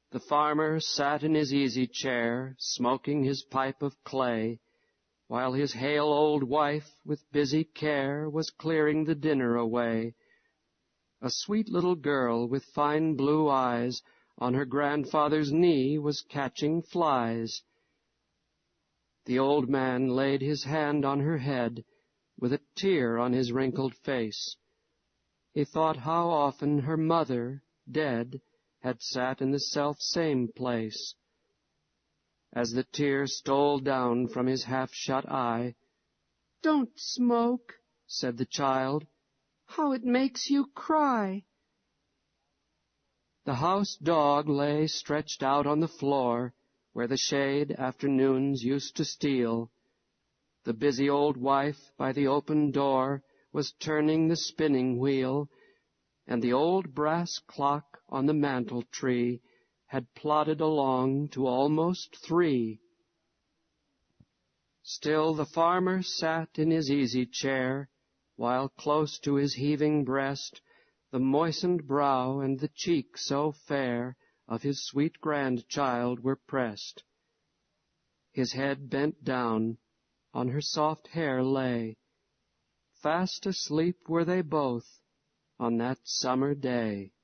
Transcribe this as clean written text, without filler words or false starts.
The farmer sat in his easy chair, smoking his pipe of clay, while his hale old wife, with busy care, was clearing the dinner away. A sweet little girl with fine blue eyes on her grandfather's knee was catching flies. The old man laid his hand on her head, with a tear on his wrinkled face. He thought how often her mother, dead, had sat in the self-same place. As the tear stole down from his half-shut eye, "Don't smoke," said the child. "How it makes you cry." The house dog lay stretched out on the floor, where the shade afternoons used to steal. The busy old wife by the open door was turning the spinning wheel, and the old brass clock on the mantel-tree had plodded along to almost 3. Still the farmer sat in his easy chair, while close to his heaving breast the moistened brow and the cheek so fair of his sweet grandchild were pressed. His head bent down, on her soft hair lay. Fast asleep were they both on that summer day.